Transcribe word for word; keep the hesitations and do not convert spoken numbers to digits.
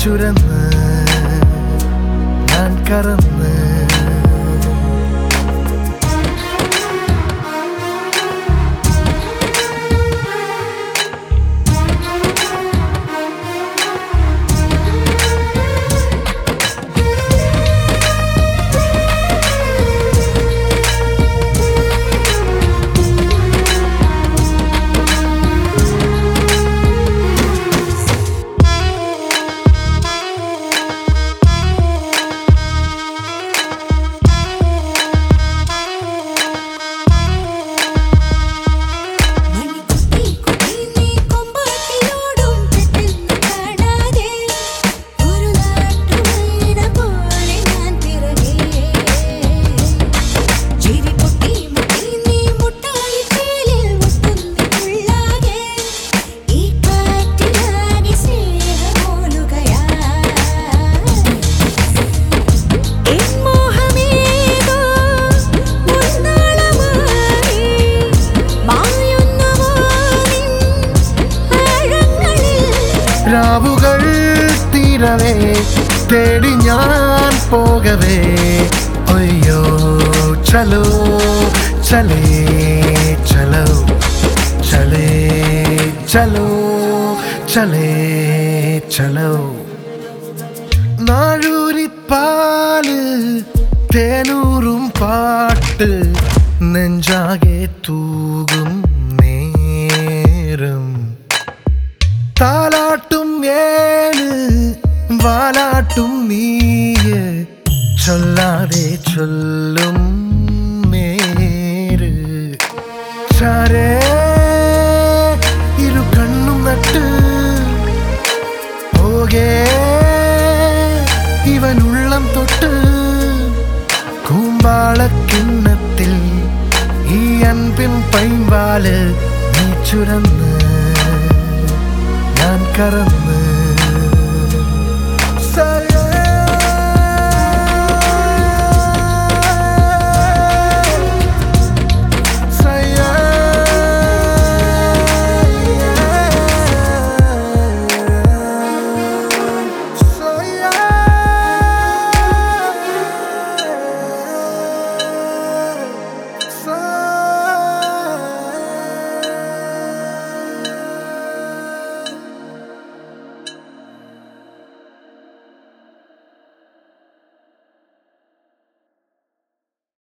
ചുരന്ന് ഞാൻ കറന്ന് രാവുകൾ തീരവേ തേടി ഞാൻ പോകവേ അയ്യോ ചലോ ചലേ ചലോ ചലേ ചലോ ചലേ ചലോ നാഴൂരിപ്പാല് തേനൂറും പാട്ട് നെഞ്ചാകെ തൂകും നേരം താലാട്ടും ഏഴ് വാലാട്ടും നീയ് ചൊല്ലാതെ ചൊല്ലും നേര് ചാരേ ഇരു കണ്ണും നട്ട് പോകേ ഇവനുള്ളം തൊട്ട് കൂമ്പാളക്കിണ്ണത്തിൽ ഈ അൻപിൻ പൈമ്പാല് നീ ചുരന്ന് ഞാൻ കറന്ന്